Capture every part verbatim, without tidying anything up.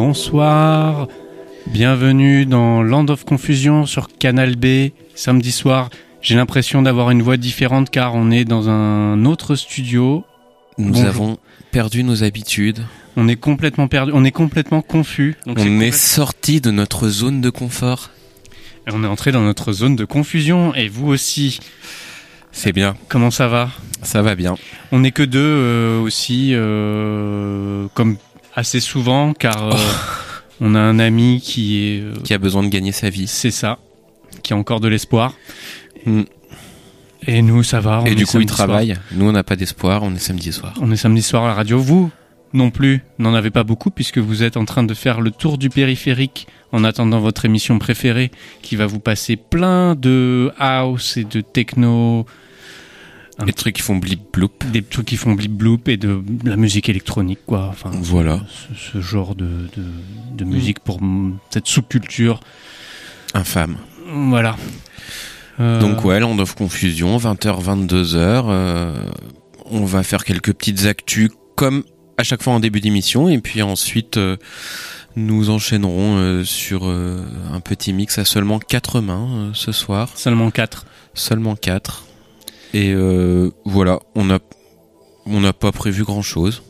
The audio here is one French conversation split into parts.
bonsoir. Bienvenue dans Land of Confusion sur Canal B, samedi soir. J'ai l'impression d'avoir une voix différente car on est dans un autre studio. Nous Bonjour. avons perdu nos habitudes. On est complètement perdu, on est complètement confus. Donc on est, complète... est sorti de notre zone de confort. Et on est entré dans notre zone de confusion et vous aussi. C'est bien. Comment ça va ? Ça va bien. On n'est que deux euh, aussi, euh, comme assez souvent, car euh, oh. on a un ami qui est euh, qui a besoin de gagner sa vie. C'est ça, qui a encore de l'espoir. Mm. Et nous, ça va. On Et est du coup, il travaille. Soir. Nous, on n'a pas d'espoir. On est samedi soir. On est samedi soir à la radio. Vous non plus, n'en avez pas beaucoup puisque vous êtes en train de faire le tour du périphérique en attendant votre émission préférée qui va vous passer plein de house et de techno. Des trucs qui font blip bloop. Des trucs qui font blip bloop et de, de la musique électronique, quoi. Enfin, voilà. Ce, ce genre de, de, de musique pour m- cette sous-culture. Infâme. Voilà. Euh... Donc, ouais, Land of Confusion, vingt heures, vingt-deux heures. Euh, on va faire quelques petites actus comme à chaque fois en début d'émission. Et puis ensuite, euh, nous enchaînerons euh, sur euh, un petit mix à seulement quatre mains euh, ce soir. Seulement quatre. Seulement quatre. Et euh, voilà, on n'a on n'a pas prévu grand chose.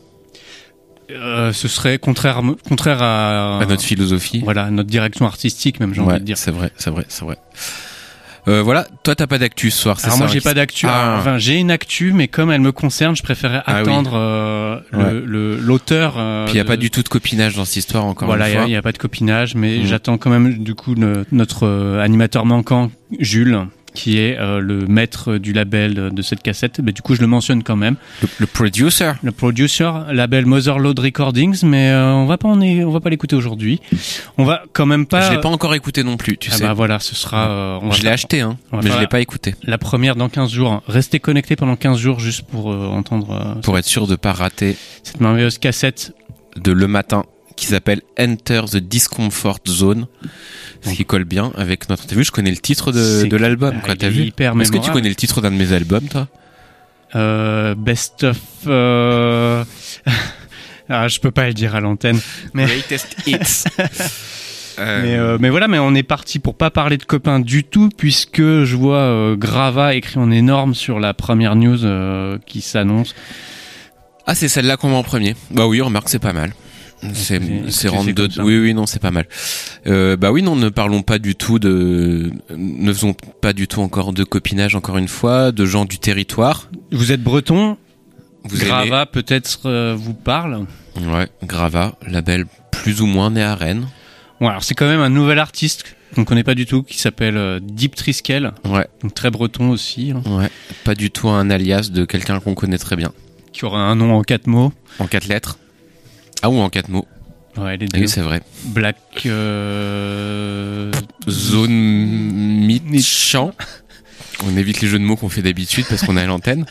Euh, ce serait contraire contraire à à notre philosophie. Voilà, à notre direction artistique même, j'ai ouais, envie de dire. C'est vrai, c'est vrai, c'est vrai. Euh, voilà, toi t'as pas d'actu ce soir, c'est Alors ça? moi j'ai pas d'actu. Ah. Enfin j'ai une actu, mais comme elle me concerne, je préférais ah, attendre oui. euh, ouais. le, le l'auteur. Euh, Puis il y a de... pas du tout de copinage dans cette histoire encore voilà, une fois. Voilà, il y, y a pas de copinage, mais mmh. j'attends quand même du coup le, notre euh, animateur manquant, Jules, qui est euh, le maître du label de, de cette cassette. Mais du coup, je le mentionne quand même. Le, le producer. Le producer, label Motherload Recordings, mais euh, on va pas en est, on va pas l'écouter aujourd'hui. On va quand même pas. Je l'ai pas encore écouté non plus, tu ah sais. Bah voilà, ce sera. Euh, on je va l'ai acheté, hein, mais je l'ai pas écouté. La première dans quinze jours. Restez connectés pendant quinze jours juste pour euh, entendre. Euh, pour cette, être sûr de pas rater cette merveilleuse cassette de Le Matin qui s'appelle Enter the Discomfort Zone. Ce qui colle bien avec notre... T'as vu, je connais le titre de, de l'album, bah, quoi, t'as vu? Hyper Est-ce que tu connais le titre d'un de mes albums, toi? Euh, best of... Euh... ah, je peux pas le dire à l'antenne. Mais... Greatest Hits. euh... Mais, euh, mais voilà, mais on est parti pour pas parler de copains du tout, puisque je vois euh, Grava écrit en énorme sur la première news euh, qui s'annonce. Ah, c'est celle-là qu'on met en premier. Bah oui, remarque, c'est pas mal. C'est, c'est rentre de, oui, oui, non, c'est pas mal. Euh, bah oui, non, ne parlons pas du tout de, ne faisons pas du tout encore de copinage, encore une fois, de gens du territoire. Vous êtes breton? Vous Grava, aimez... peut-être, euh, vous parle? Ouais, Grava, label plus ou moins né à Rennes. Ouais, alors c'est quand même un nouvel artiste qu'on connaît pas du tout, qui s'appelle euh, Deep Triskel. Ouais. Donc très breton aussi. Hein. Ouais. Pas du tout un alias de quelqu'un qu'on connaît très bien. Qui aura un nom en quatre mots. En quatre lettres. Ah, ou en quatre mots. Ouais, les deux. Oui, c'est vrai. Black... Euh... Zone Mitchamp. On évite les jeux de mots qu'on fait d'habitude parce qu'on est à l'antenne.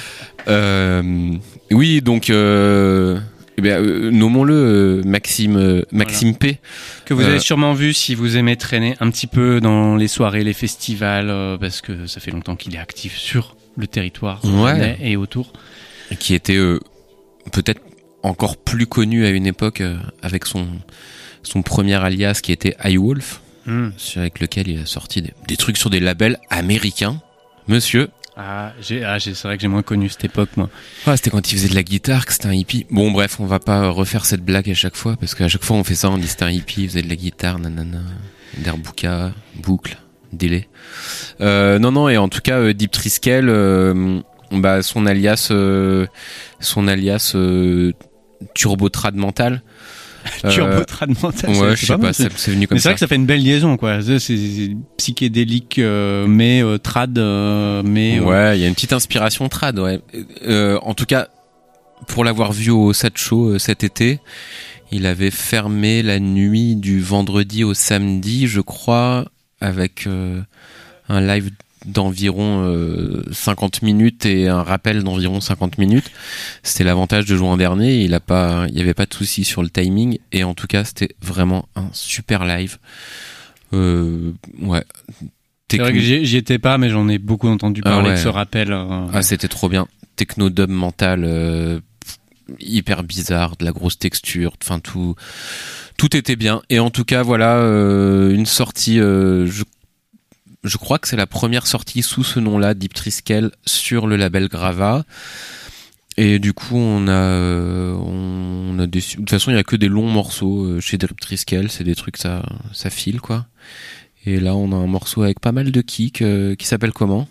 Euh, oui, donc... Euh, eh bien, euh, nommons-le euh, Maxime, euh, Maxime voilà. P. Que vous euh, avez sûrement vu si vous aimez traîner un petit peu dans les soirées, les festivals, euh, parce que ça fait longtemps qu'il est actif sur le territoire ouais. et autour. Et qui était euh, peut-être encore plus connu à une époque euh, avec son son premier alias qui était iWolf, mm. avec lequel il a sorti des, des trucs sur des labels américains. Monsieur. Ah, j'ai, ah j'ai, c'est vrai que j'ai moins connu cette époque, moi. Ah, c'était quand il faisait de la guitare, que c'était un hippie. Bon, bref, on va pas refaire cette blague à chaque fois, parce qu'à chaque fois on fait ça, on dit c'était un hippie, il faisait de la guitare, nanana, derbuka, boucle, délai. Euh, non, non, et en tout cas, euh, Deep Triskel, euh, bah, son alias, euh, son alias, euh, Turbo Trad Mental. Turbo Trad Mental. Ouais, je sais pas, pas c'est, c'est venu comme mais c'est ça. vrai que ça fait une belle liaison, quoi. C'est, c'est psychédélique, euh, mais euh, trad, euh, mais. Euh... Ouais, il y a une petite inspiration trad, ouais. Euh, en tout cas, pour l'avoir vu au Satcho euh, cet été, il avait fermé la nuit du vendredi au samedi, je crois, avec euh, un live d'environ euh, cinquante minutes et un rappel d'environ cinquante minutes. C'était l'avantage de jouer en dernier, il a pas, il y avait pas de souci sur le timing, et en tout cas c'était vraiment un super live. Euh, ouais. C'est vrai que j'y, j'y étais pas, mais j'en ai beaucoup entendu parler ah ouais. de ce rappel. Euh... Ah, c'était trop bien. Techno dub mental, euh, hyper bizarre, de la grosse texture, enfin tout, tout était bien. Et en tout cas, voilà, euh, une sortie. Euh, je, je crois que c'est la première sortie sous ce nom-là, Deep Triskel, sur le label Grava. Et du coup, on a, euh, on a des, de toute façon, il y a que des longs morceaux chez Deep Triskel. C'est des trucs, ça, ça file, quoi. Et là, on a un morceau avec pas mal de kicks, euh, qui s'appelle comment?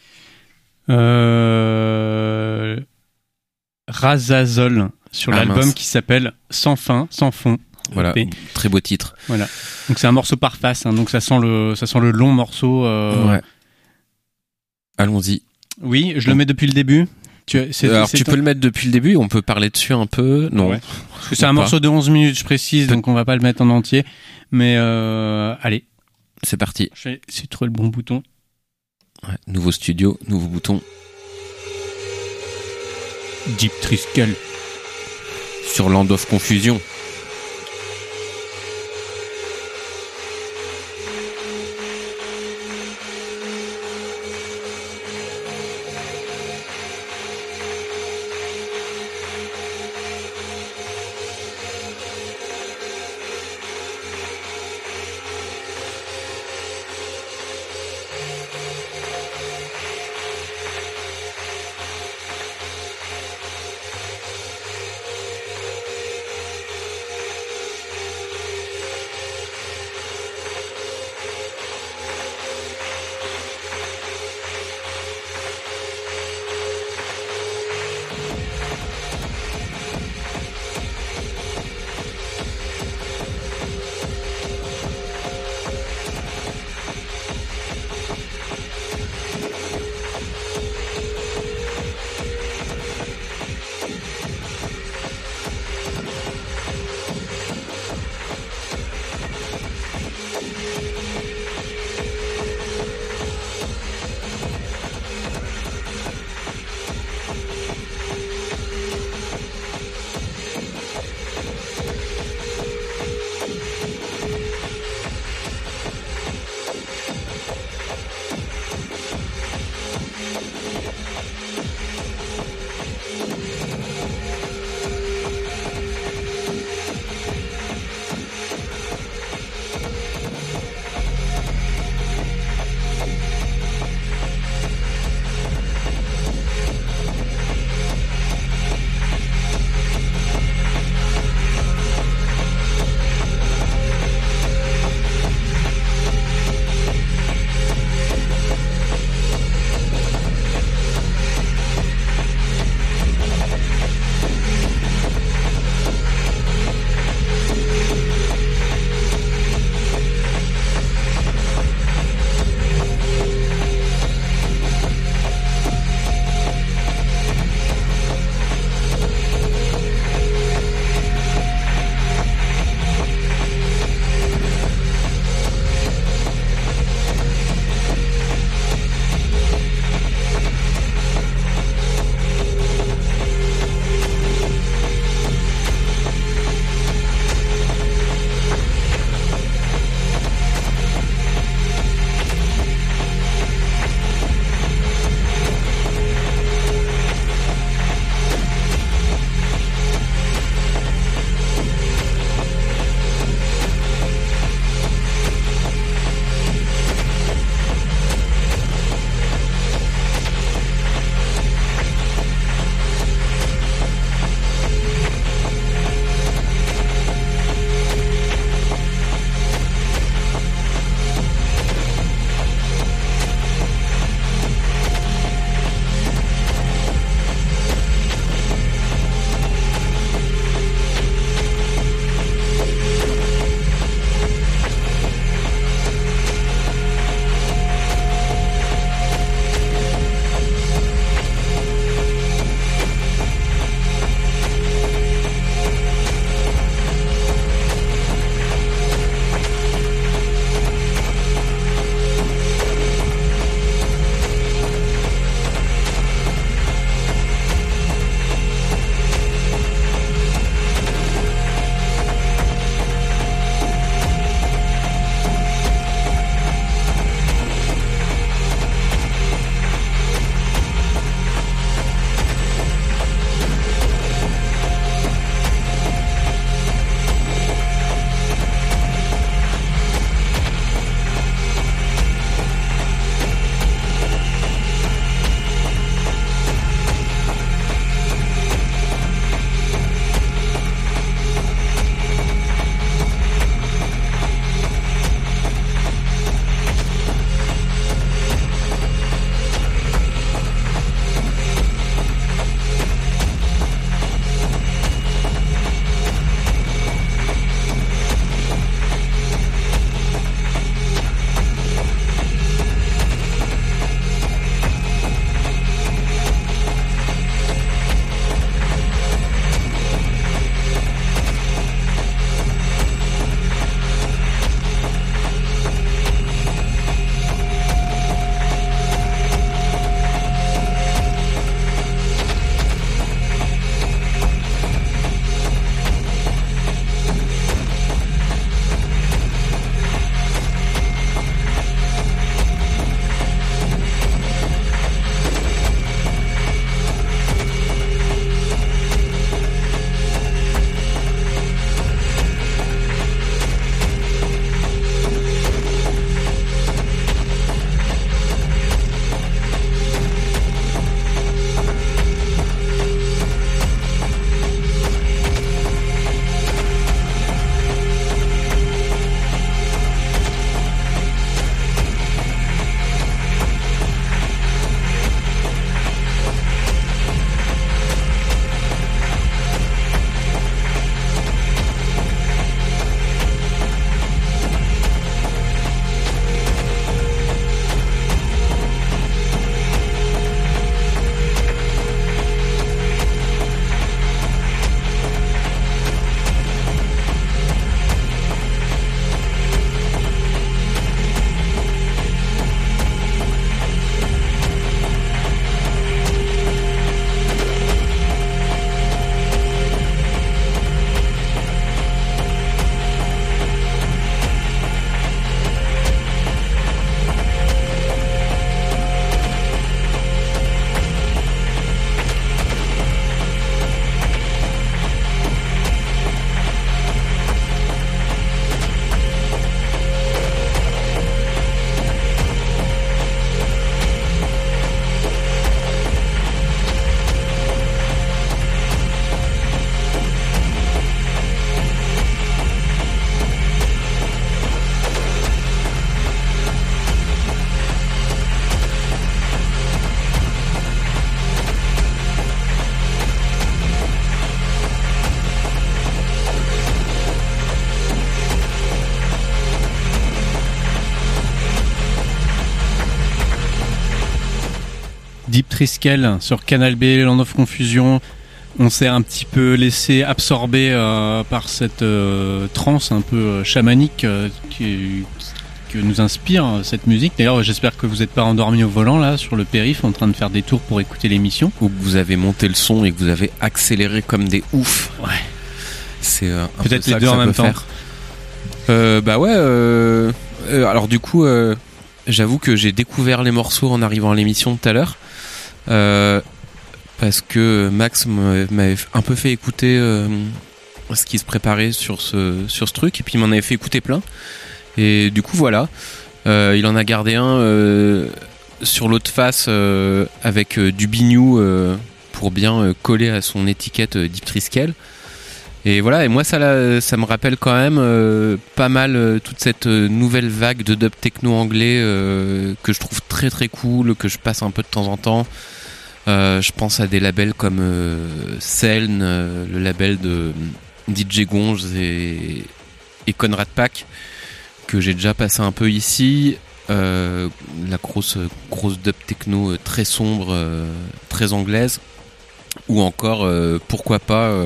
Euh... Razazol, sur ah, l'album mince. qui s'appelle Sans fin, sans fond. Voilà, Et, très beau titre. Voilà. Donc c'est un morceau par face, hein, donc ça sent le, ça sent le long morceau. Euh... Ouais. Allons-y. Oui, je le mets depuis le début. Tu, c'est, Alors c'est tu ton... peux le mettre depuis le début, on peut parler dessus un peu. Non. Ouais. Parce que c'est un pas. morceau de onze minutes, je précise, donc on va pas le mettre en entier. Mais euh, allez. C'est parti. J'ai essayé de trouver le bon bouton. Ouais, nouveau studio, nouveau bouton. Deep Triskel. Sur Land of Confusion. Deep Triskel sur Canal B, Land of Confusion. On s'est un petit peu laissé absorber euh, par cette euh, trance un peu euh, chamanique euh, qui, qui nous inspire cette musique. D'ailleurs, j'espère que vous n'êtes pas endormi au volant là sur le périph' en train de faire des tours pour écouter l'émission. Ou que vous avez monté le son et que vous avez accéléré comme des oufs. Ouais. C'est euh, un peut-être peu les ça deux que en ça même peut temps. faire. Euh, bah ouais. Euh, euh, alors du coup, euh, j'avoue que j'ai découvert les morceaux en arrivant à l'émission tout à l'heure. Euh, parce que Max m'avait un peu fait écouter euh, ce qui se préparait sur ce, sur ce truc, et puis il m'en avait fait écouter plein. Et du coup, voilà. Euh, il en a gardé un euh, sur l'autre face euh, avec euh, du bignou euh, pour bien euh, coller à son étiquette euh, Deep Triskel. Et voilà, et moi ça, là, ça me rappelle quand même euh, pas mal euh, toute cette euh, nouvelle vague de dub techno anglais euh, que je trouve très très cool, que je passe un peu de temps en temps. Euh, je pense à des labels comme euh, Seln, euh, le label de D J Gonz et, et Conrad Pack, que j'ai déjà passé un peu ici. Euh, la grosse, grosse dub techno très sombre, euh, très anglaise. Ou encore, euh, pourquoi pas... Euh,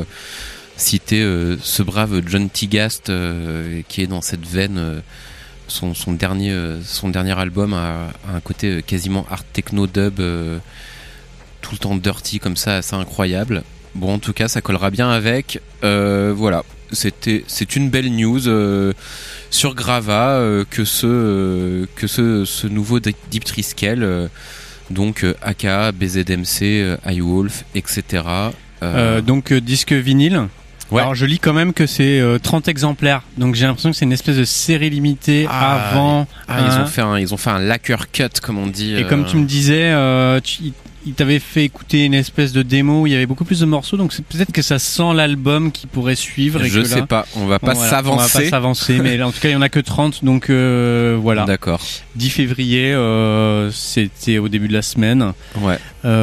citer euh, ce brave John Tigast euh, qui est dans cette veine. Euh, son, son, dernier, euh, son dernier album a, a un côté euh, quasiment art techno dub, euh, tout le temps dirty comme ça, assez incroyable. Bon, en tout cas, ça collera bien avec. Euh, voilà, c'était, c'est une belle news euh, sur Grava euh, que ce, euh, que ce, ce nouveau Deep Triskel, euh, donc euh, A K A, B Z M C, euh, iWolf, et cetera. Euh, donc euh, disque vinyle. Ouais. Alors je lis quand même que c'est euh, trente exemplaires, donc j'ai l'impression que c'est une espèce de série limitée ah, avant. Ah, hein. ils ont fait un, ils ont fait un lacquer cut comme on dit. Et euh... comme tu me disais, euh, tu, il t'avait fait écouter une espèce de démo où il y avait beaucoup plus de morceaux, donc c'est peut-être que ça sent l'album qui pourrait suivre. Et je que sais là, pas, on va pas bon, voilà, s'avancer. On va pas s'avancer, mais là, en tout cas il y en a que trente, donc euh, voilà. D'accord. dix février, euh, c'était au début de la semaine. Ouais.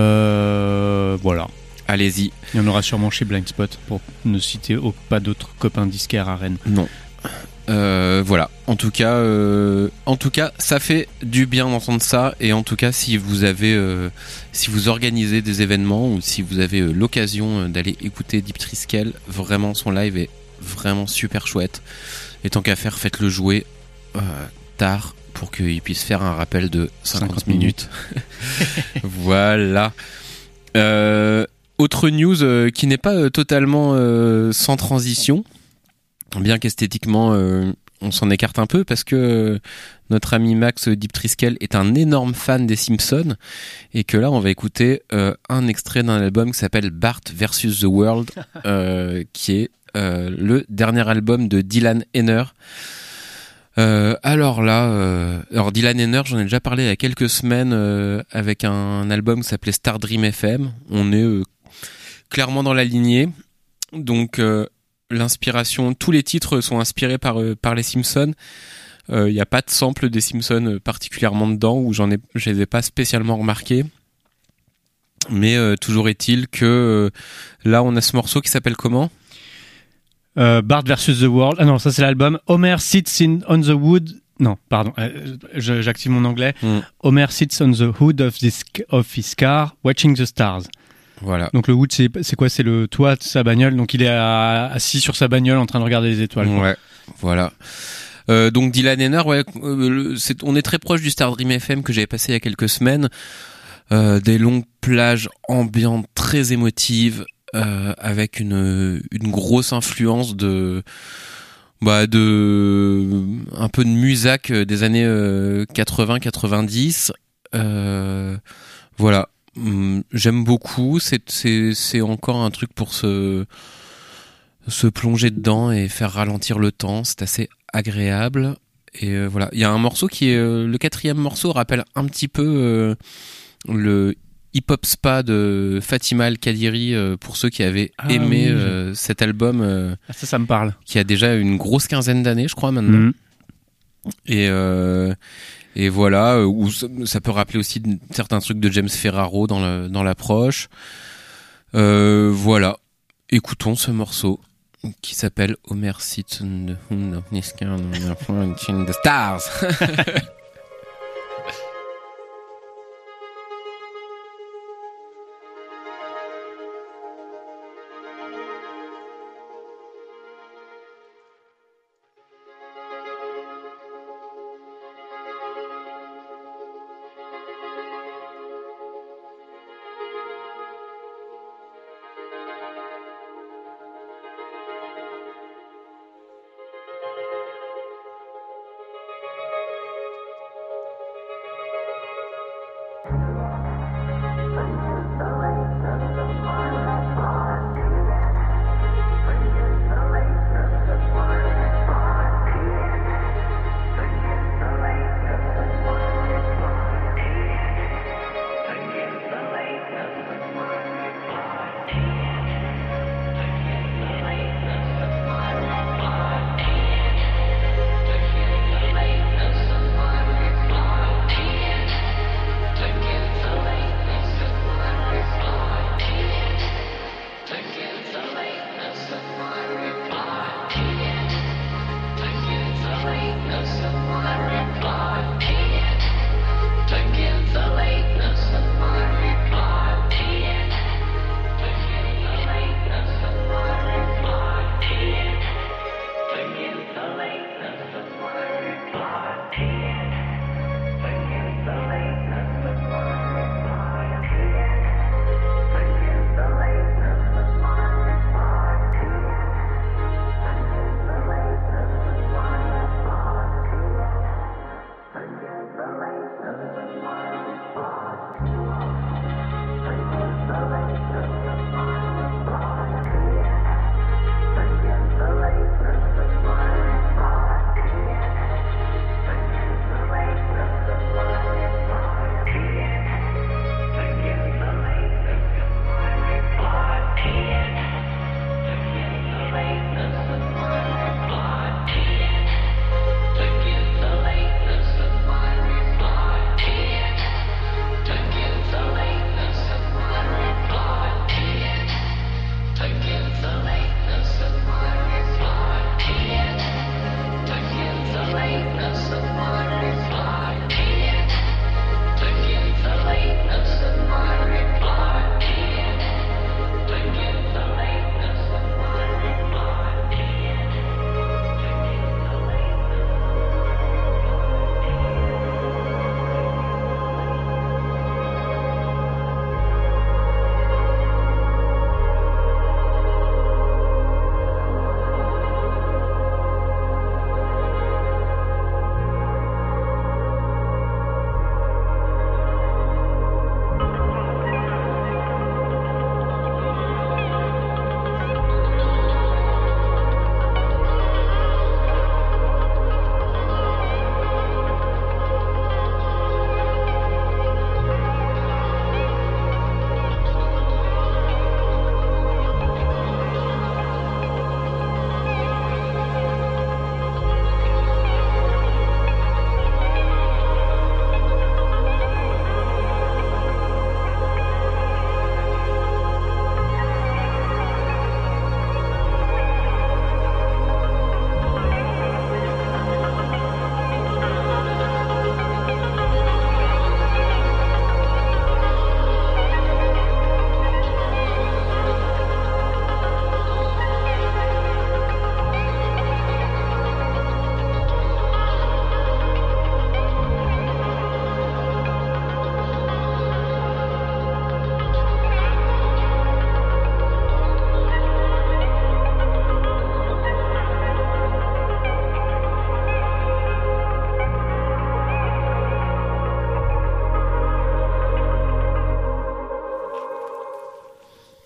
Euh, voilà. Allez-y. Il y en aura sûrement chez Blindspot, pour ne citer oh, pas d'autres copains disquaires à Rennes. Non. Euh, voilà. En tout cas, euh, en tout cas, ça fait du bien d'entendre ça. Et en tout cas, si vous avez, euh, si vous organisez des événements ou si vous avez euh, l'occasion d'aller écouter Deep Triskel, vraiment son live est vraiment super chouette. Et tant qu'à faire, faites-le jouer euh, tard pour qu'il puisse faire un rappel de cinquante, cinquante minutes. Voilà. Euh, Autre news euh, qui n'est pas euh, totalement euh, sans transition, bien qu'esthétiquement euh, on s'en écarte un peu parce que euh, notre ami Max Deep Triskel est un énorme fan des Simpsons et que là on va écouter euh, un extrait d'un album qui s'appelle Bart versus the World euh, qui est euh, le dernier album de Dylan Henner. Euh, alors là, euh, alors Dylan Henner, j'en ai déjà parlé il y a quelques semaines euh, avec un, un album qui s'appelait Star Dream F M. On est euh, clairement dans la lignée. Donc euh, l'inspiration, tous les titres sont inspirés par euh, par les Simpsons. Il euh, n'y a pas de sample des Simpsons particulièrement dedans, ou j'en ai, je les ai pas spécialement remarqués. Mais euh, toujours est-il que euh, là, on a ce morceau qui s'appelle comment ? Euh, Bart versus the World. Ah non, ça c'est l'album. Homer sits in, on the wood. Non, pardon. Euh, je, j'active mon anglais. Mm. Homer sits on the hood of, this, of his car, watching the stars. Voilà. Donc le wood, c'est, c'est quoi ? C'est le toit de sa bagnole. Donc il est à, assis sur sa bagnole en train de regarder les étoiles. Quoi. Ouais. Voilà. Euh, donc Dylan Henner, ouais, euh, c'est, on est très proche du Star Dream F M que j'avais passé il y a quelques semaines. Euh, des longues plages ambiantes très émotives. Euh, avec une une grosse influence de bah de un peu de musac des années euh, quatre-vingts quatre-vingt-dix. Euh, voilà, j'aime beaucoup. C'est c'est c'est encore un truc pour se se plonger dedans et faire ralentir le temps. C'est assez agréable. Et euh, voilà, il y a un morceau qui est euh, le quatrième morceau rappelle un petit peu euh, le Hip Hop Spa de Fatima Al-Qadiri euh, pour ceux qui avaient ah, aimé oui. euh, cet album euh, ah, ça ça me parle qui a déjà une grosse quinzaine d'années je crois maintenant mmh. et euh, et voilà euh, où ça, ça peut rappeler aussi de, certains trucs de James Ferraro dans le, dans l'approche euh, voilà, écoutons ce morceau qui s'appelle Homer Sits on the Hood of His Car watching the Stars.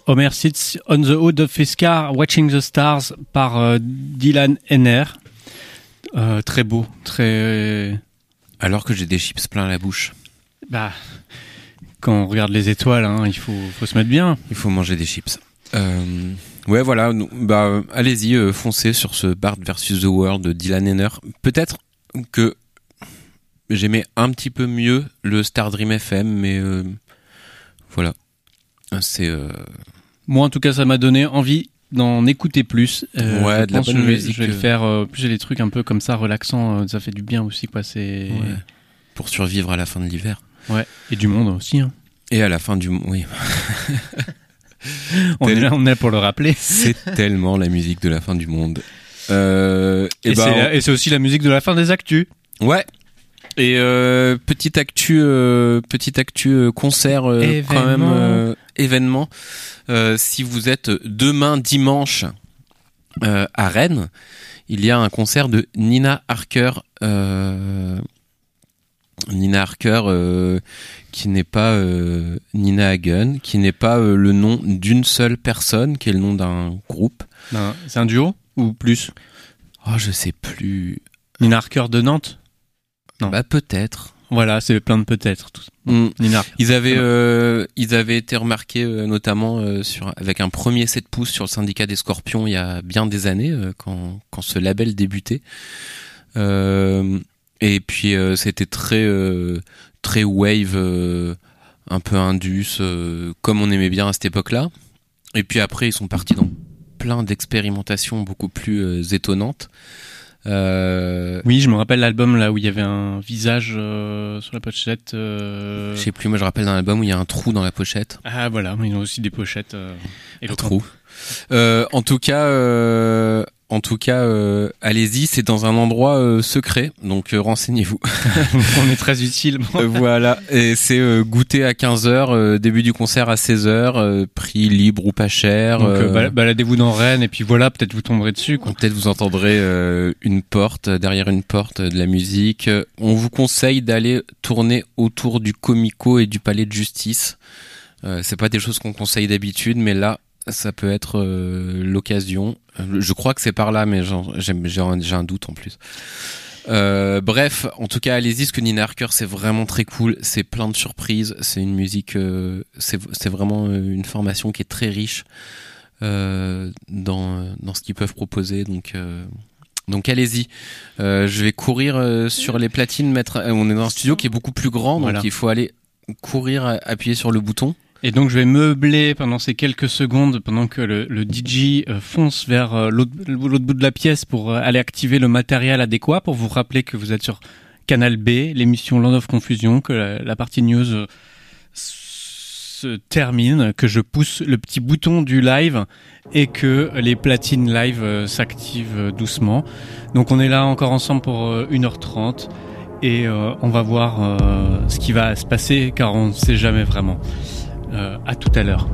Homer sits on the hood of his car watching the stars par euh, Dylan Henner. Euh, très beau, très... Alors que j'ai des chips plein la bouche. Bah, quand on regarde les étoiles, hein, il faut, faut se mettre bien. Il faut manger des chips. Euh, ouais, voilà. Bah, allez-y, euh, foncez sur ce Bart versus The World de Dylan Henner. Peut-être que j'aimais un petit peu mieux le Star Dream F M, mais euh, voilà. C'est... Euh... Moi, en tout cas, ça m'a donné envie d'en écouter plus. Euh, ouais, de la bonne je vais, musique. Je vais le faire. Euh, plus j'ai des trucs un peu comme ça, relaxants, euh, ça fait du bien aussi, quoi. C'est ouais. Pour survivre à la fin de l'hiver. Ouais. Et du monde aussi. Hein. Et à la fin du, oui. on, est là, on est là pour le rappeler. C'est tellement la musique de la fin du monde. Euh, et, et, bah, c'est on... la, et c'est aussi la musique de la fin des actus. Ouais. Et euh, petite actu, euh, petite actu euh, concert euh, événement. quand même euh, événement. Euh, si vous êtes demain dimanche euh, à Rennes, il y a un concert de Nina Harker. Euh, Nina Harker, euh, qui n'est pas euh, Nina Hagen, qui n'est pas euh, le nom d'une seule personne, qui est le nom d'un groupe. Non, c'est un duo ou plus? Oh, je sais plus. Nina Harker de Nantes? Non. Bah peut-être. Voilà, c'est plein de peut-être. Tout. Mm. Nina Harker. Ils avaient, euh, ils avaient été remarqués euh, notamment euh, sur avec un premier sept pouces sur le syndicat des Scorpions il y a bien des années euh, quand quand ce label débutait. Euh, et puis euh, c'était très euh, très wave, euh, un peu indus, euh, comme on aimait bien à cette époque-là. Et puis après ils sont partis dans plein d'expérimentations beaucoup plus euh, étonnantes. Euh... Oui, je me rappelle l'album là où il y avait un visage euh, sur la pochette. Euh... Je sais plus, moi je rappelle dans l'album où il y a un trou dans la pochette. Ah voilà, ils ont aussi des pochettes. Euh, et un trou. Euh, en tout cas, euh, en tout cas, euh, allez-y, c'est dans un endroit euh, secret, donc euh, renseignez-vous. On est très utile. euh, voilà, et c'est euh, goûter à quinze heures, euh, début du concert à seize heures, euh, prix libre ou pas cher. Donc euh, euh, baladez-vous dans Rennes et puis voilà, peut-être vous tomberez dessus. Quoi. Peut-être vous entendrez euh, une porte, derrière une porte, de la musique. On vous conseille d'aller tourner autour du Comico et du Palais de Justice. Euh, c'est pas des choses qu'on conseille d'habitude, mais là, ça peut être euh, l'occasion. Je crois que c'est par là, mais genre, j'ai, j'ai, un, j'ai un doute en plus. Euh, bref, en tout cas, allez-y, parce que Nina Harker, c'est vraiment très cool. C'est plein de surprises. C'est une musique, euh, c'est, c'est vraiment une formation qui est très riche euh, dans dans ce qu'ils peuvent proposer. Donc euh, donc allez-y. Euh, je vais courir euh, sur les platines. Mettre. On est dans un studio qui est beaucoup plus grand, donc voilà. Il faut aller courir, appuyer sur le bouton. Et donc je vais meubler pendant ces quelques secondes, pendant que le, le D J euh, fonce vers euh, l'autre, l'autre bout de la pièce pour euh, aller activer le matériel adéquat, pour vous rappeler que vous êtes sur Canal B, l'émission Land of Confusion, que la, la partie news euh, se termine, que je pousse le petit bouton du live et que les platines live euh, s'activent euh, doucement. Donc on est là encore ensemble pour euh, une heure trente et euh, on va voir euh, ce qui va se passer car on ne sait jamais vraiment. Euh, à tout à l'heure.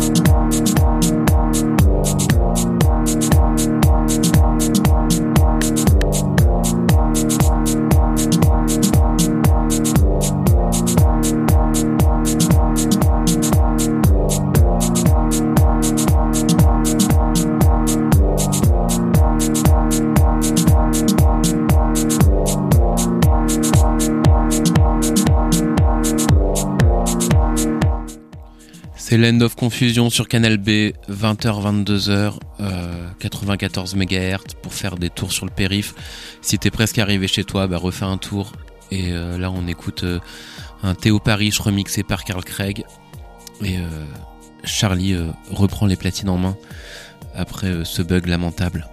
C'est Land of Confusion sur Canal B, vingt heures vingt-deux heures, euh, quatre-vingt-quatorze mégahertz pour faire des tours sur le périph'. Si t'es presque arrivé chez toi, bah refais un tour. Et euh, là on écoute euh, un Théo Paris remixé par Carl Craig. Et euh, Charlie euh, reprend les platines en main après euh, ce bug lamentable.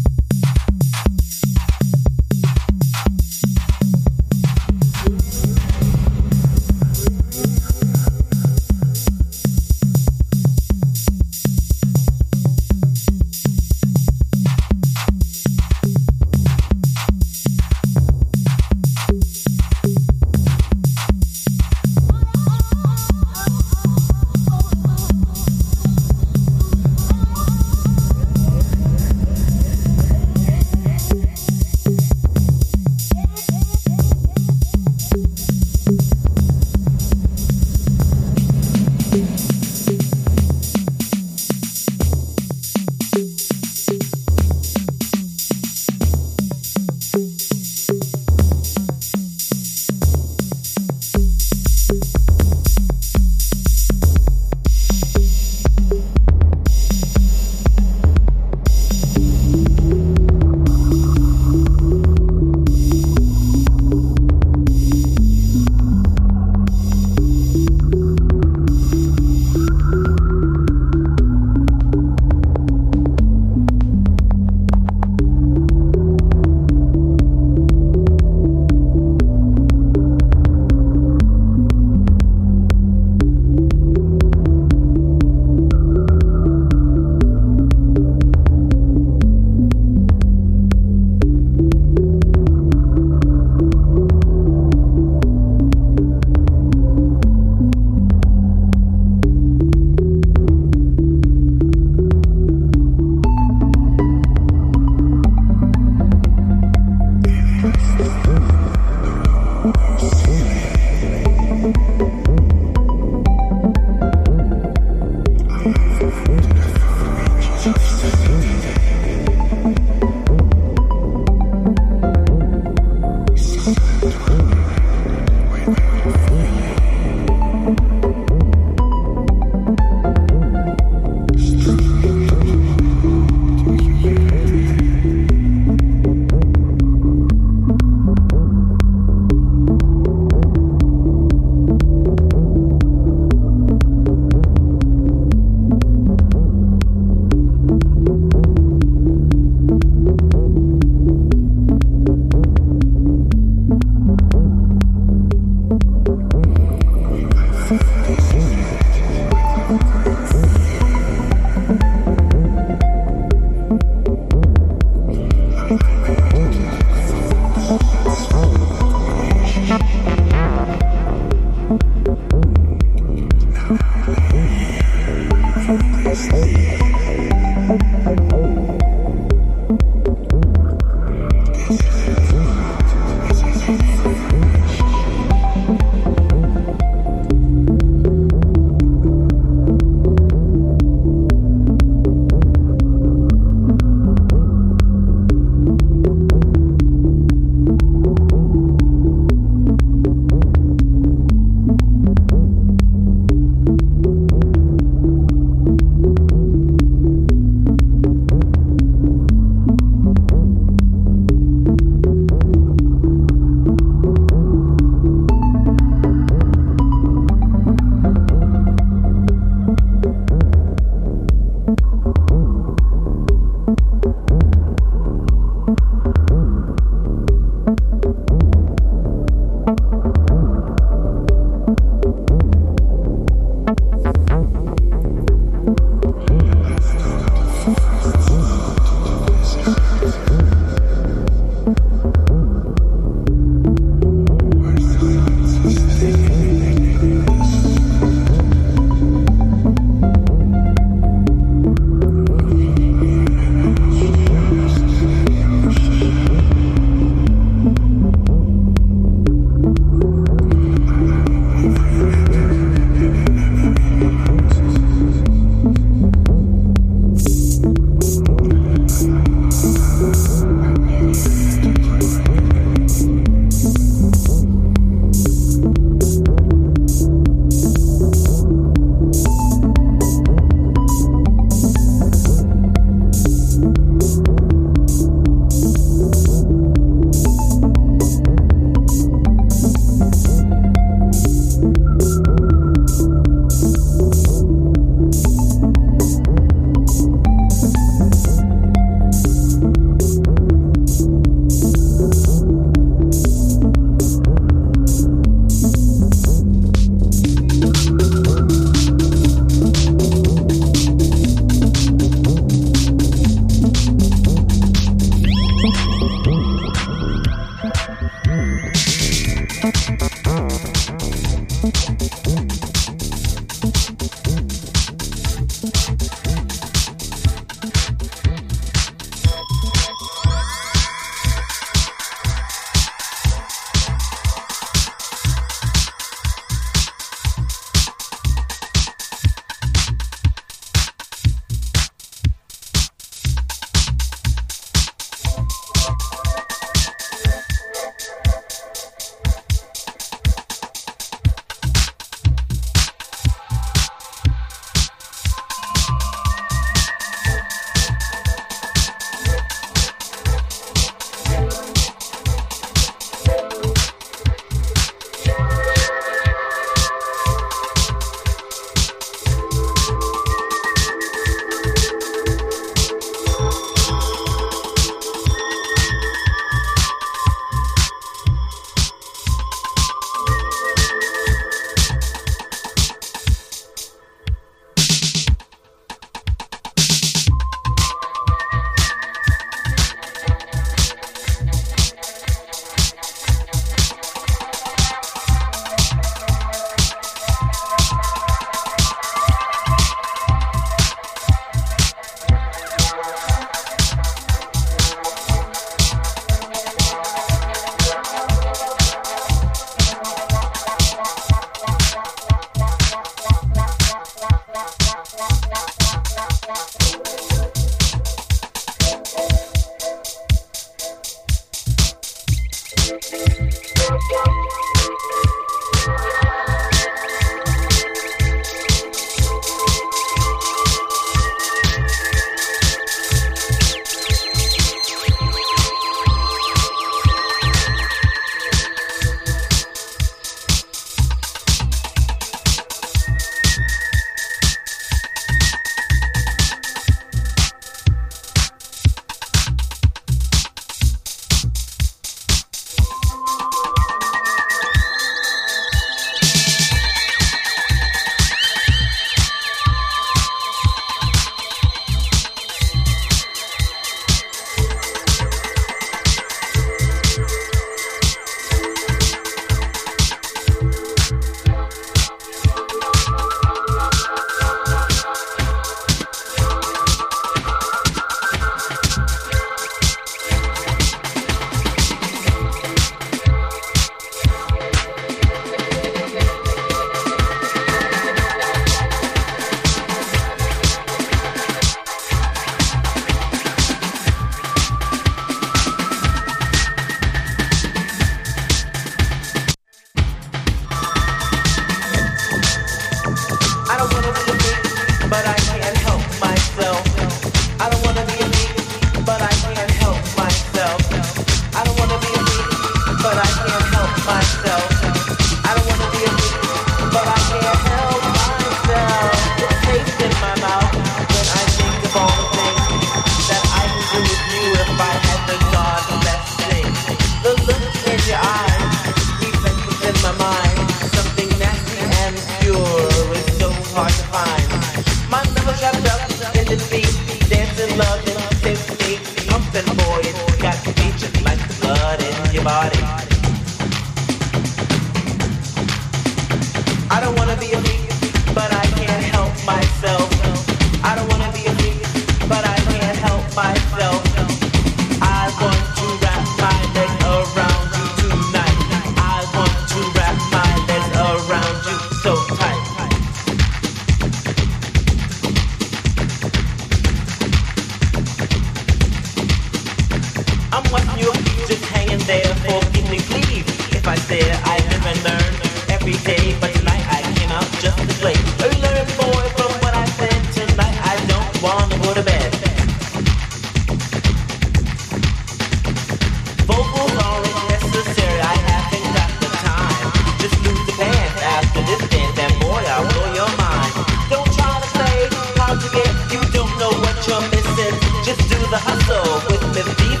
the hustle with Miss Diva.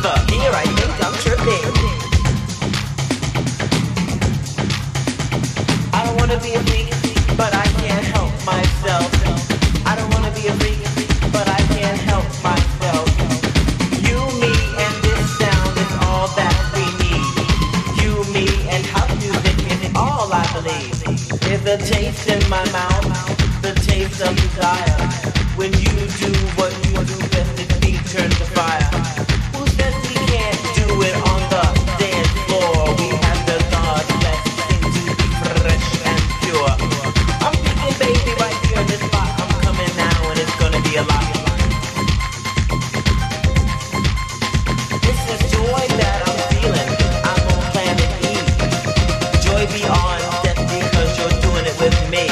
the taste in my mouth, the taste of desire. When you do what you do best, it feet turn to fire. Who says we can't do it on the dance floor? We have the God that seem to be fresh and pure. I'm thinking, baby, right here in this spot. I'm coming now, and it's gonna be a lot. This is joy that I'm feeling. I'm on planet E. Joy beyond death because you're doing it with me.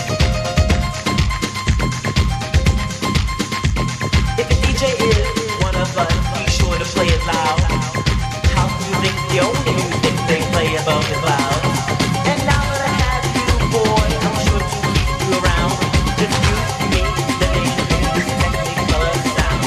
If a D J is one of us, be sure to play it loud. House music, the only music they play above the clouds. And now that I have you, boy, I'm sure to keep you around. Just you, me, the nation, this technicolor sound.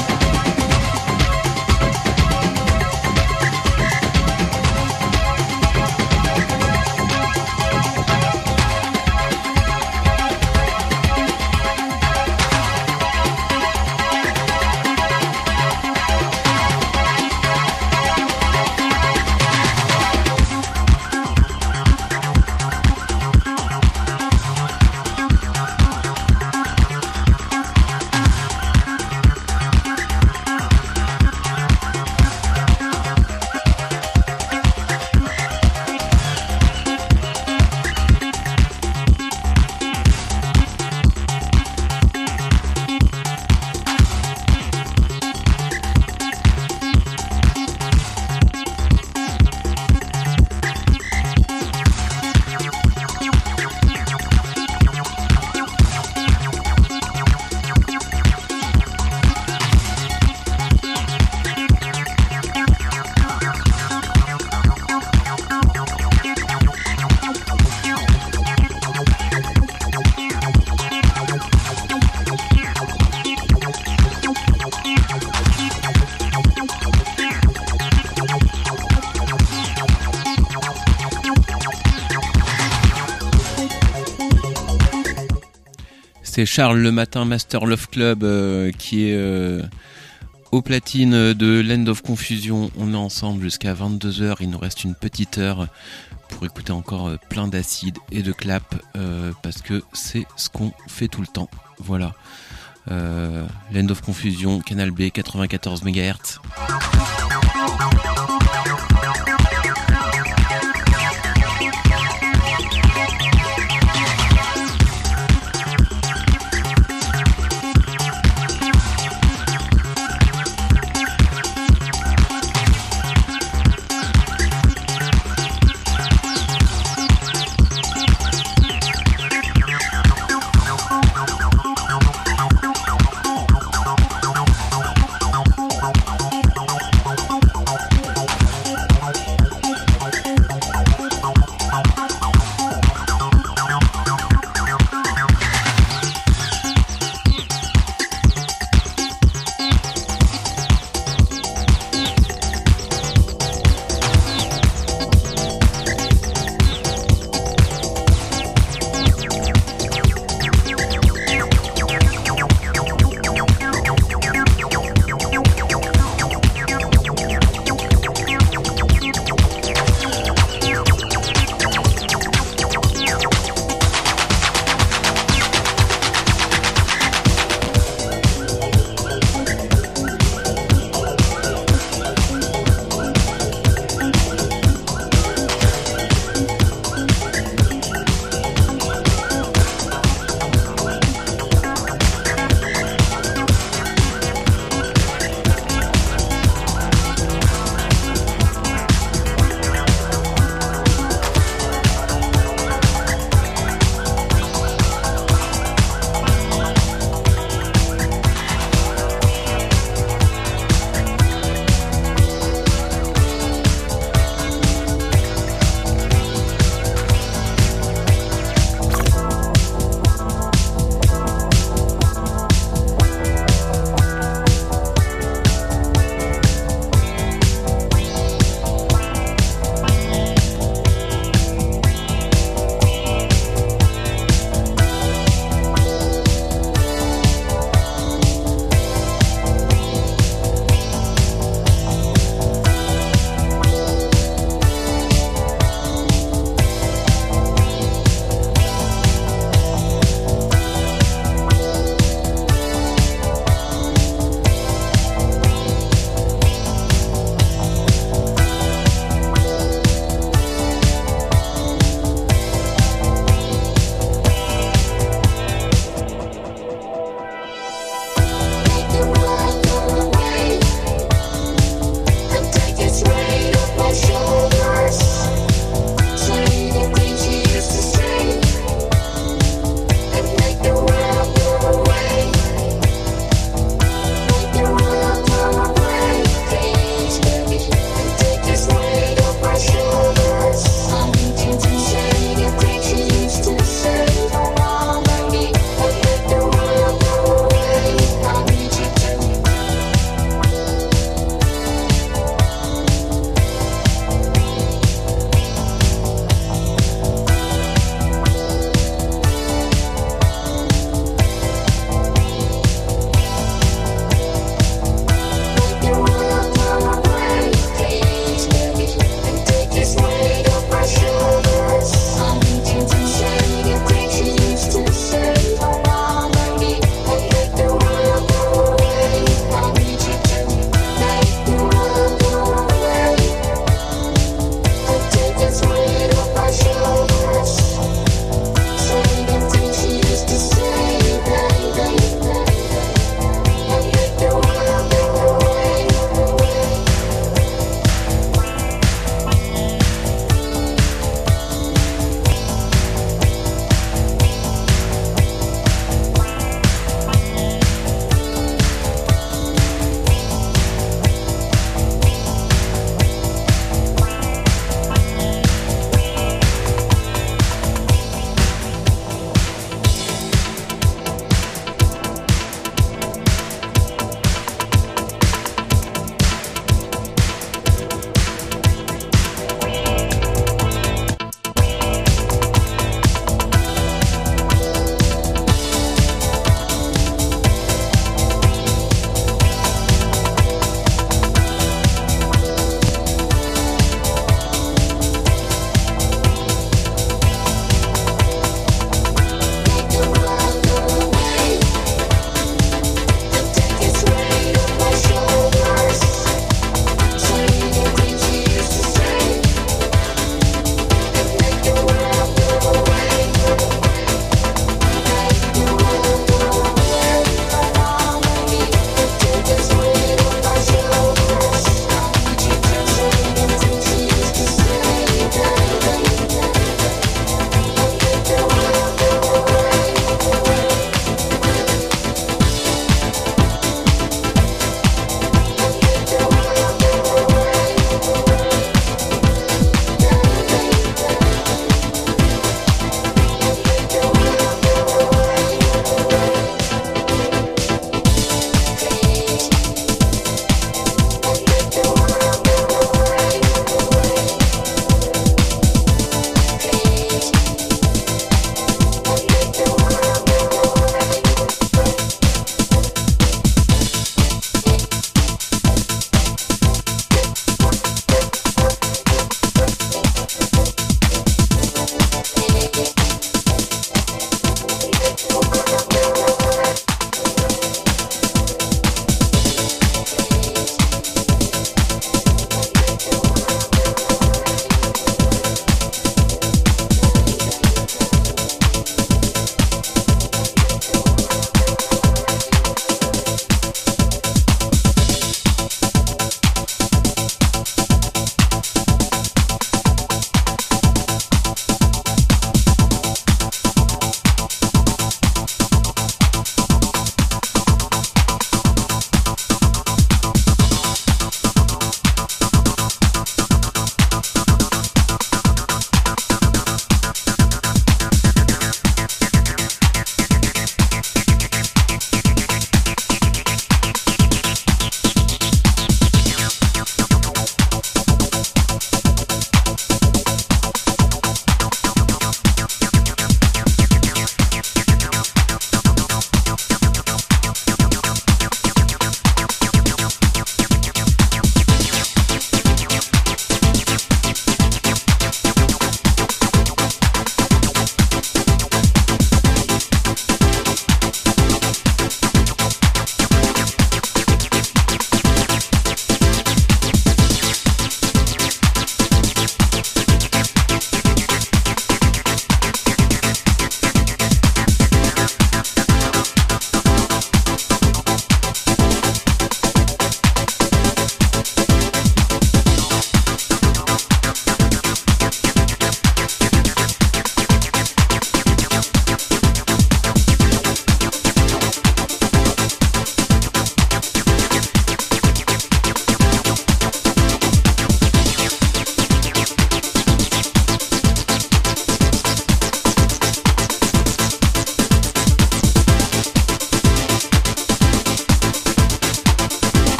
C'est Charles le matin Master Love Club euh, qui est euh, au platine de Land of Confusion. On est ensemble jusqu'à vingt-deux heures. Il nous reste une petite heure pour écouter encore euh, plein d'acide et de clap euh, parce que c'est ce qu'on fait tout le temps. Voilà. Euh, Land of Confusion, Canal B, quatre-vingt-quatorze mégahertz.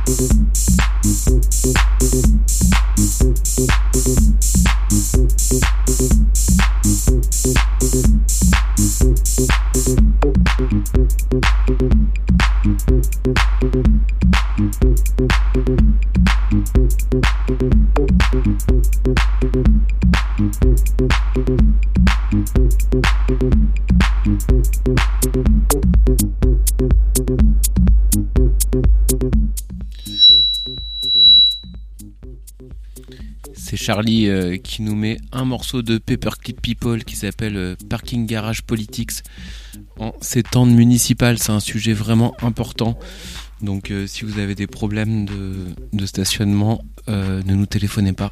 C'est Charlie euh, qui nous met un morceau de Paperclip People qui s'appelle euh, Parking Garage Politics. En ces temps de municipal, c'est un sujet vraiment important. Donc euh, si vous avez des problèmes de, de stationnement, euh, ne nous téléphonez pas.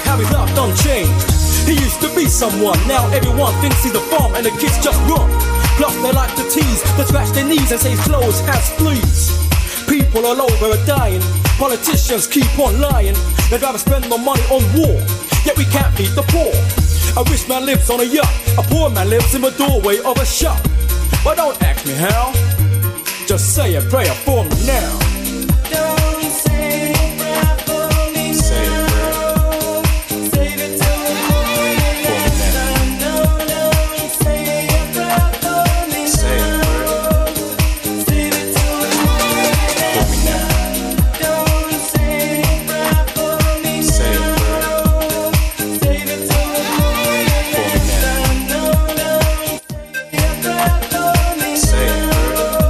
Someone. Now everyone thinks he's a bum and the kids just run. Plus they like to tease, they scratch their knees and say flows has fleas. People all over are dying, politicians keep on lying. They'd rather spend more money on war, yet we can't feed the poor. A rich man lives on a yacht, a poor man lives in the doorway of a shop. But don't ask me how, just say a prayer for me now. Don't say a prayer for me. Say a prayer. Save it till the morning. For me now. No, no, say a prayer for me. Say a prayer. Save it till the morning. For me now. Don't say a prayer for me. Say a prayer. Save it till the morning. For me now. No, no, say a prayer for me. Say a prayer.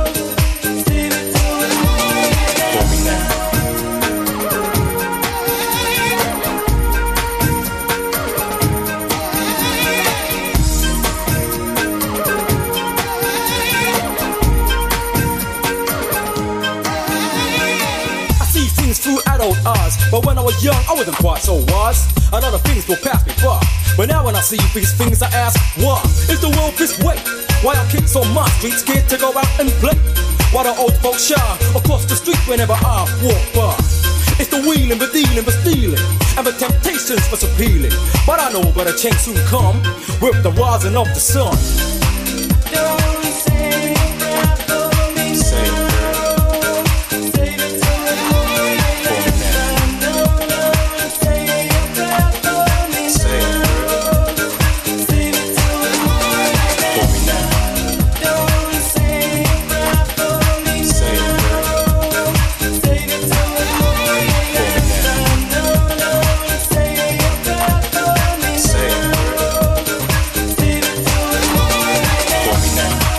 Eyes. But when I was young, I wasn't quite so wise. A lot of things will pass me by. But now when I see these things, I ask, why is the world this way? Why are kids on my street scared to go out and play? Why do old folks shy across the street whenever I walk by? It's the wheeling, the dealing, the stealing, and the temptations for appealing. But I know better change soon come with the rising of the sun. Don't say a prayer for me. Say a prayer. Now.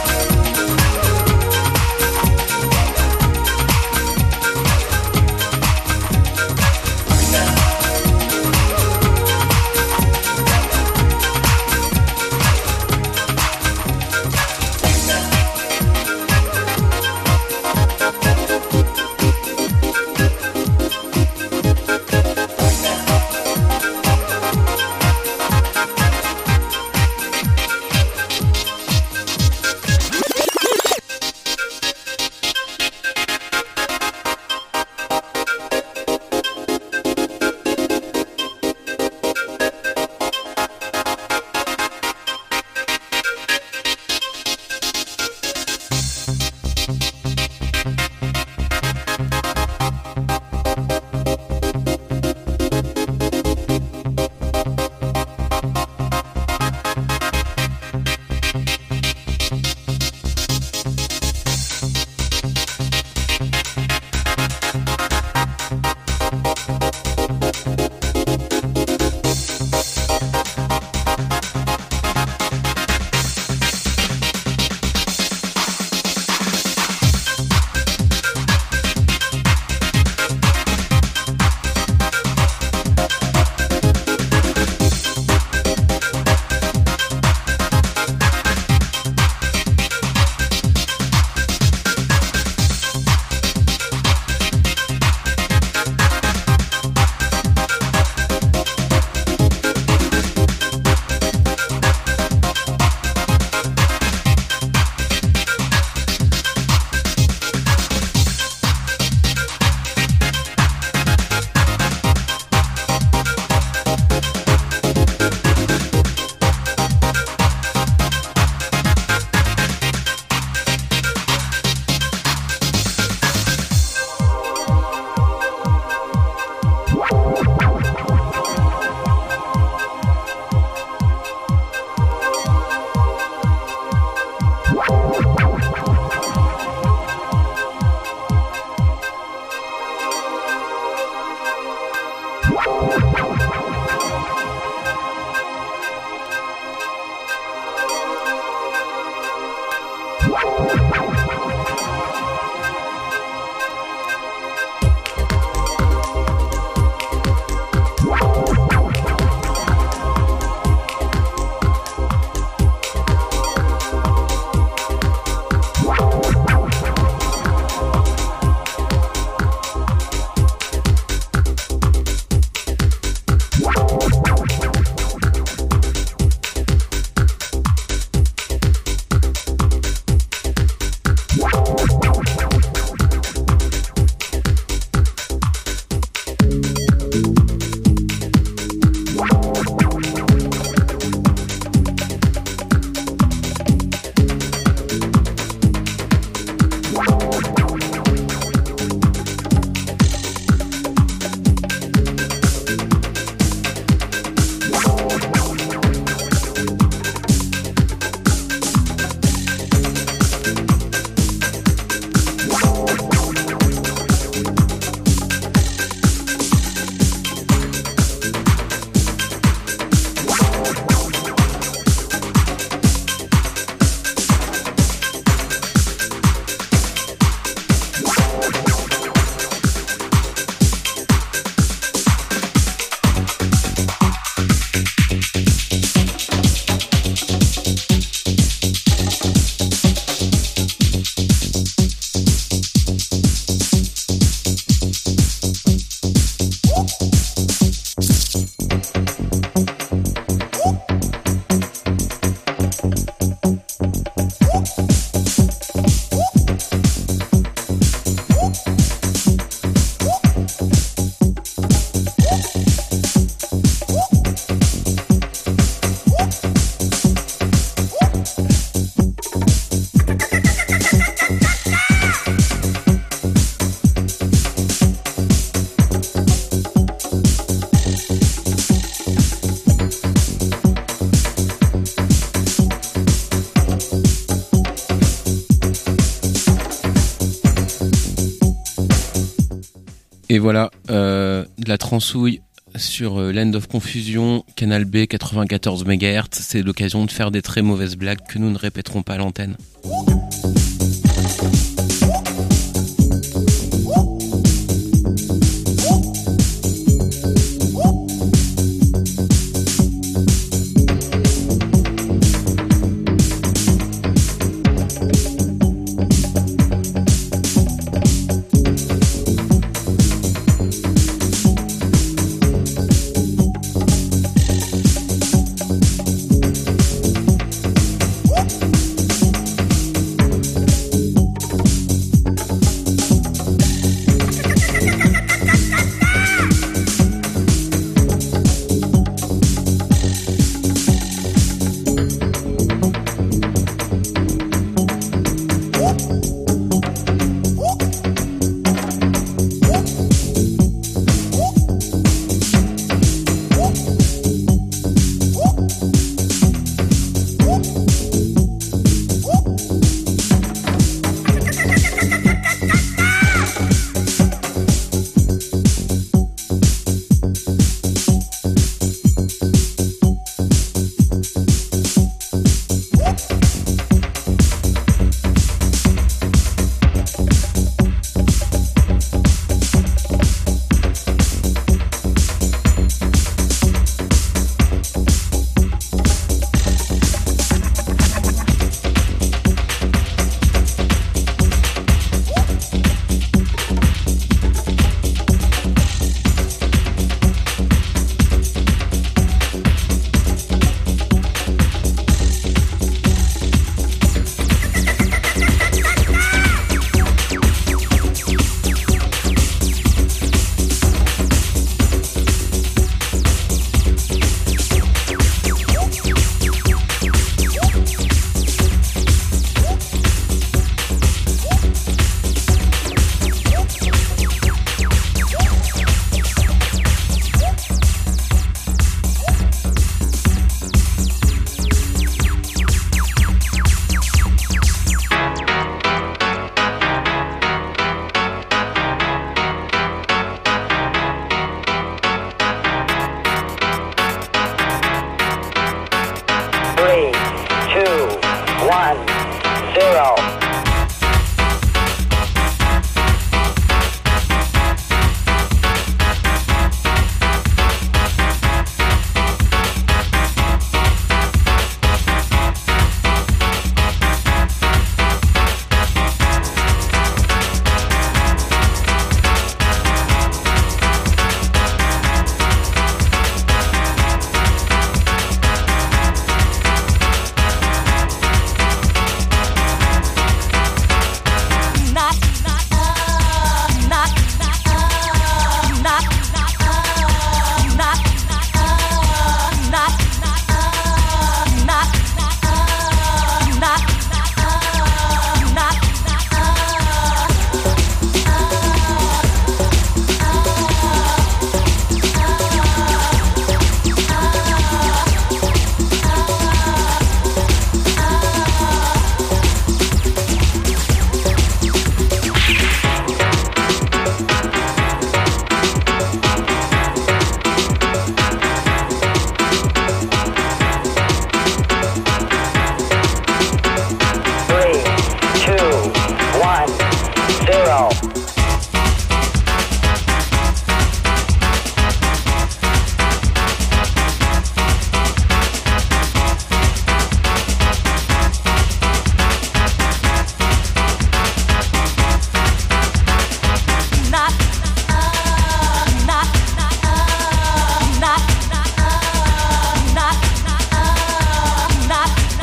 Et voilà, euh, de la transouille sur euh, Land of Confusion, Canal B, quatre-vingt-quatorze mégahertz. C'est l'occasion de faire des très mauvaises blagues que nous ne répéterons pas à l'antenne.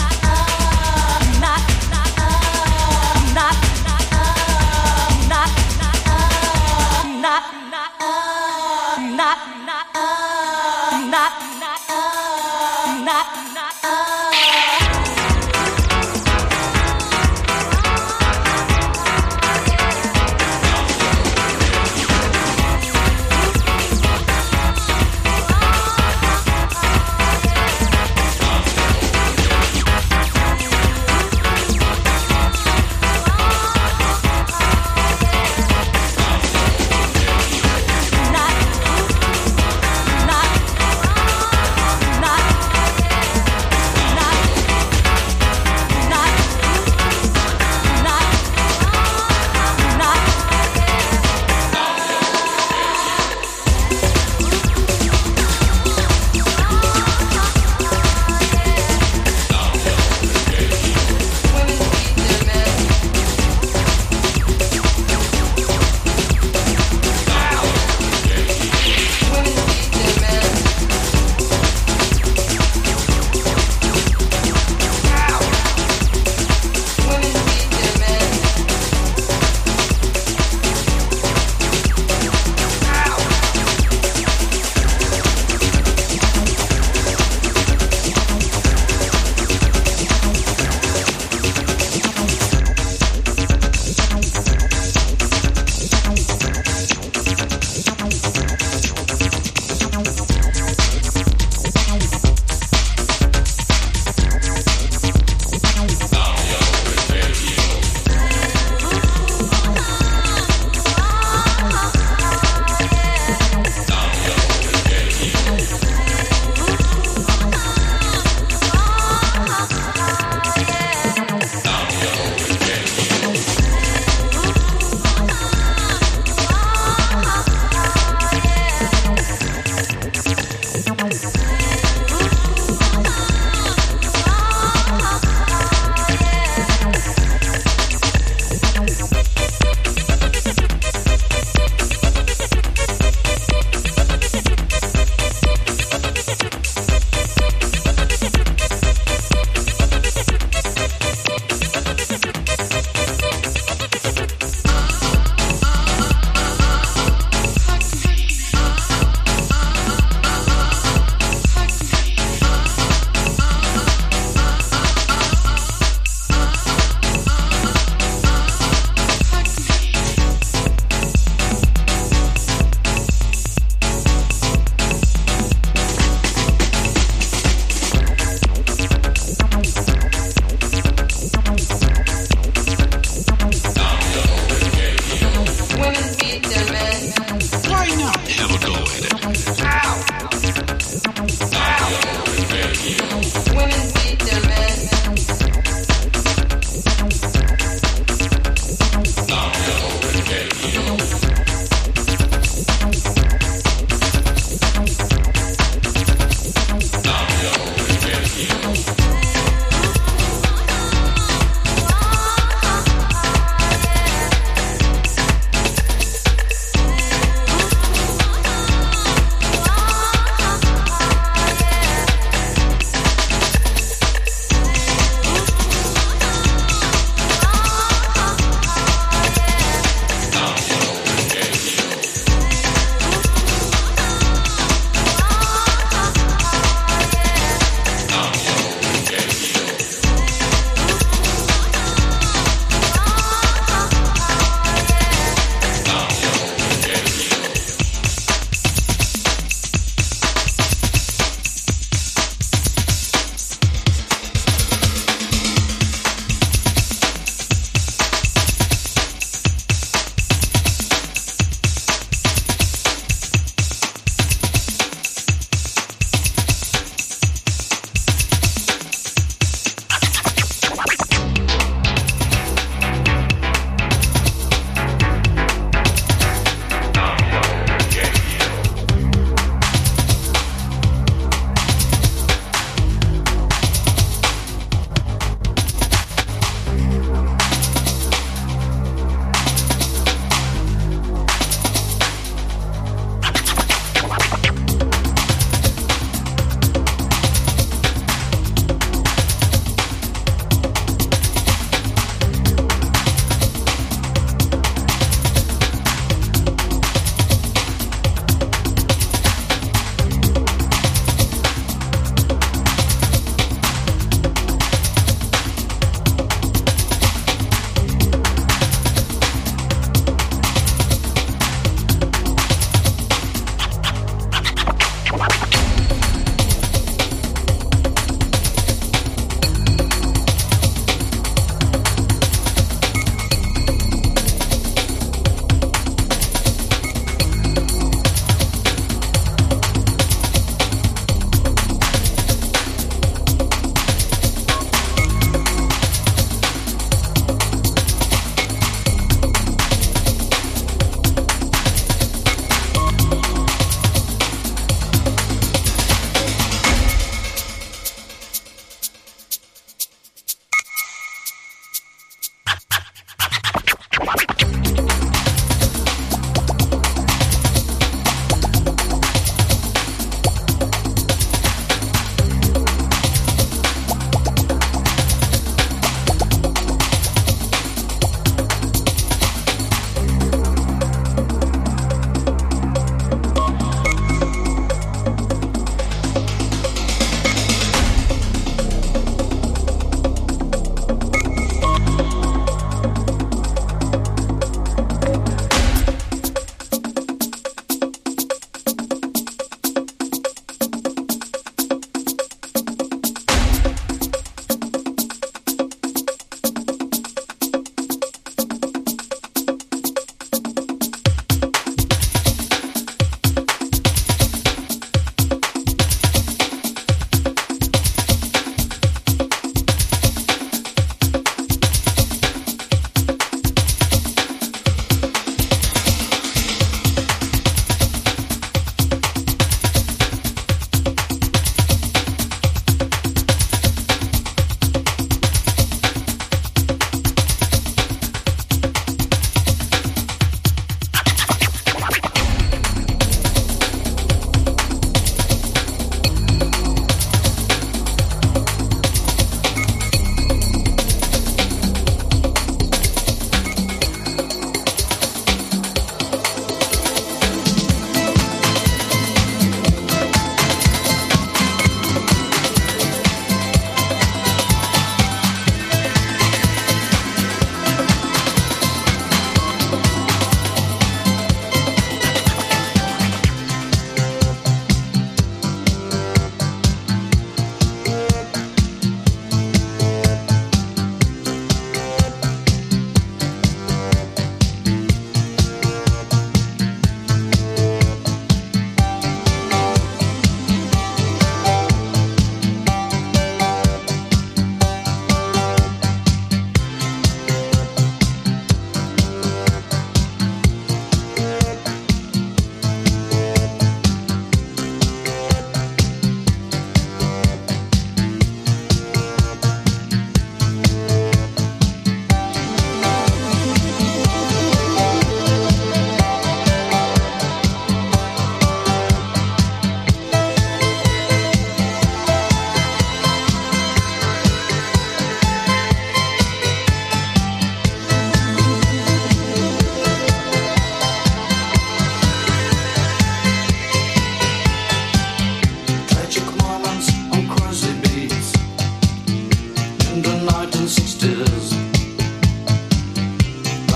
Not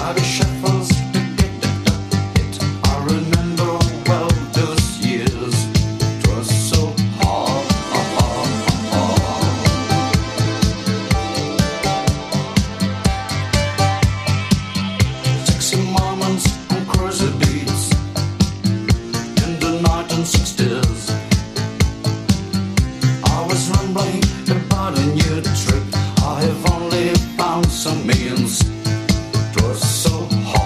Some means 'twas so hard.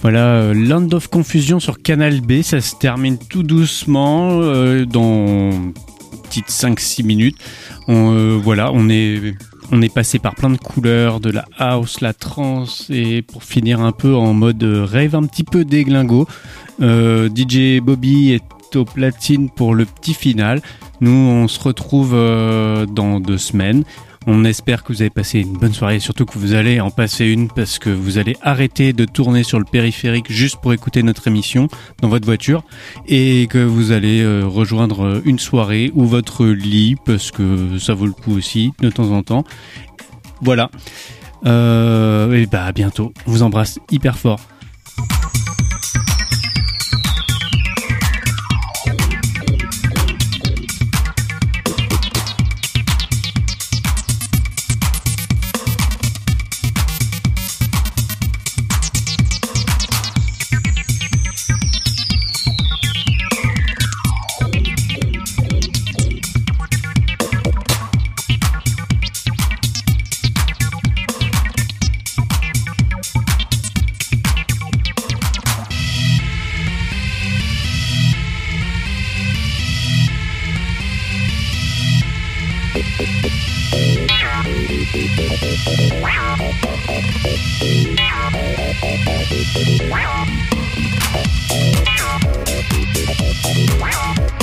Voilà, euh, Land of Confusion sur Canal B, ça se termine tout doucement euh, dans une petite cinq six minutes. On, euh, voilà, on est, on est passé par plein de couleurs, de la house, la trance, et pour finir un peu en mode rave, un petit peu déglingo. Euh, D J Bobby est au platine pour le petit final. Nous, on se retrouve euh, dans deux semaines. On espère que vous avez passé une bonne soirée et surtout que vous allez en passer une parce que vous allez arrêter de tourner sur le périphérique juste pour écouter notre émission dans votre voiture et que vous allez euh, rejoindre une soirée ou votre lit parce que ça vaut le coup aussi de temps en temps. Voilà. Euh, et bah à bientôt. On vous embrasse hyper fort. Wow.